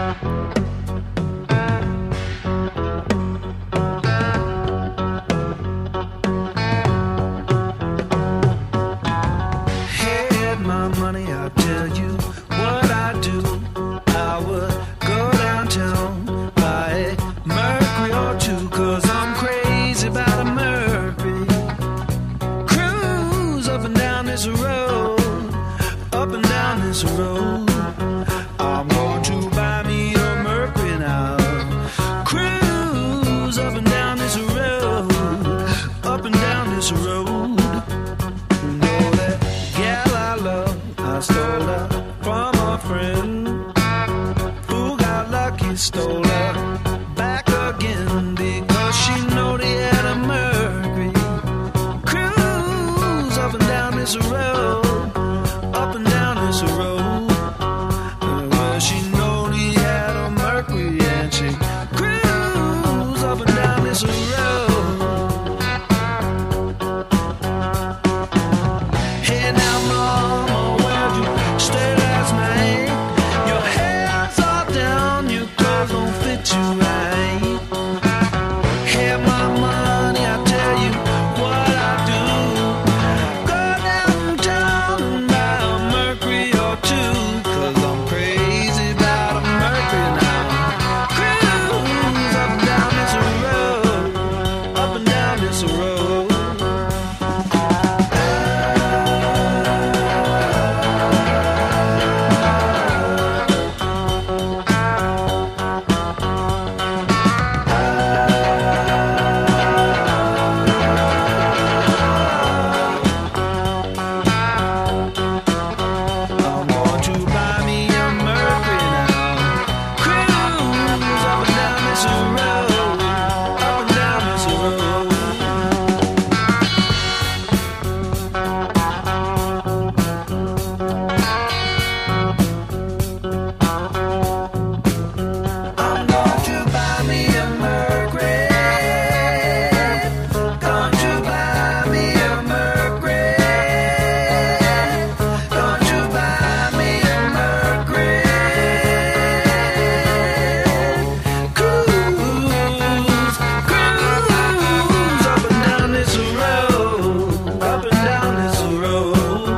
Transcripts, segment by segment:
Had my money, I'll tell you what I do. I would go downtown, buy a Mercury or two, 'cause I'm crazy about a Mercury. Cruise up and down this road, up and down this road. I'm going to buy me a Mercury now. Cruise up and down this road, up and down this road. You know that gal I love, I stole her from a friend who got lucky, stole her back again, because she know they had a Mercury. Cruise up and down this road, up and down this road. Well, she know he had a Mercury, and she cruise up and down this road. Hey now, mama, where'd you stay last night? Your hair's all down, your clothes don't fit you right. Have my money, I tell you what I do. Go downtown and buy a Mercury or two, 'cause I'm crazy about a Mercury now. Cruise up and down this road, up and down this road. I'm going to buy me a Mercury now. Cruise up and down this road, up and down this road. I'm going to buy me a Mercury. Going to buy me a Mercury. Going to buy me a Mercury. Cruise, cruise up and down this road, up and down this road.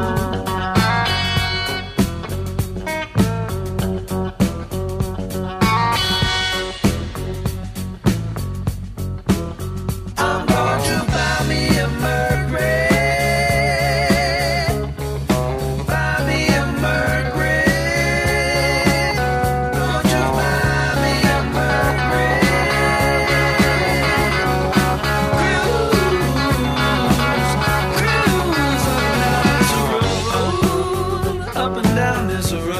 I'm going to buy me a Mercury. Buy me a Mercury. Going to buy me a Mercury. Cruise, cruise up and down this road,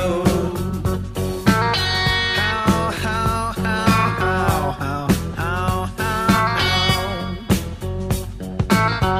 how, how, how, how, how, how, how.